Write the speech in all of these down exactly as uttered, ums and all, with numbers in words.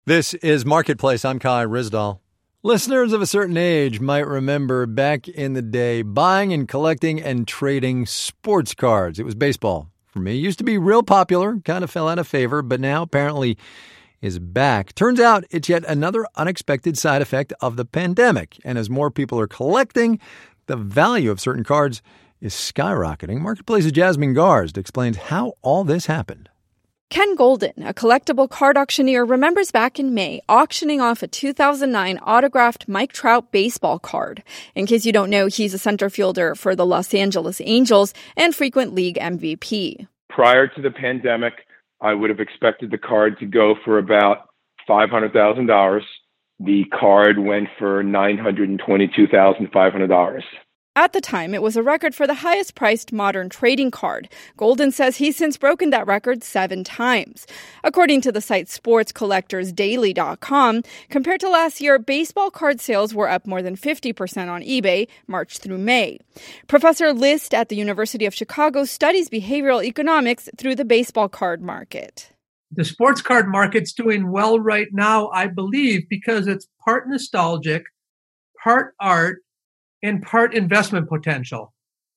This is Marketplace. I'm Kai Ryssdal. Listeners of a certain age might remember back in the day buying and collecting and trading sports cards. It was baseball for me. It used to be real popular, kind of fell out of favor, but now apparently is back. Turns out it's yet another unexpected side effect of the pandemic. And as more people are collecting, the value of certain cards is skyrocketing. Marketplace's Jasmine Garsd explains how all this happened. Ken Golden, a collectible card auctioneer, remembers back in May auctioning off a two thousand nine autographed Mike Trout baseball card. In case you don't know, he's a center fielder for the Los Angeles Angels and frequent league M V P. Prior to the pandemic, I would have expected the card to go for about five hundred thousand dollars. The card went for nine hundred twenty-two thousand five hundred dollars. At the time, it was a record for the highest-priced modern trading card. Golden says he's since broken that record seven times. According to the site sports collectors daily dot com, compared to last year, baseball card sales were up more than fifty percent on eBay March through May. Professor List at the University of Chicago studies behavioral economics through the baseball card market. The sports card market's doing well right now, I believe, because it's part nostalgic, part art, and part investment potential.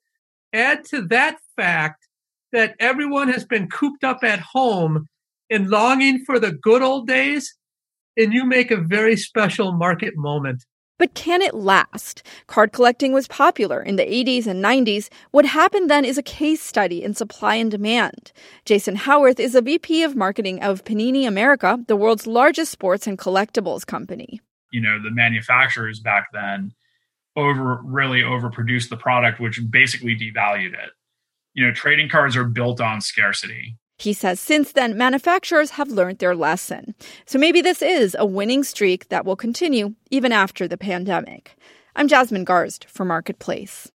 Add to that fact that everyone has been cooped up at home and longing for the good old days, and you make a very special market moment. But can it last? Card collecting was popular in the eighties and nineties. What happened then is a case study in supply and demand. Jason Howarth is a V P of marketing of Panini America, the world's largest sports and collectibles company. You know, the manufacturers back then over really overproduced the product, which basically devalued it. You know, trading cards are built on scarcity. He says since then, manufacturers have learned their lesson. So maybe this is a winning streak that will continue even after the pandemic. I'm Jasmine Garsd for Marketplace.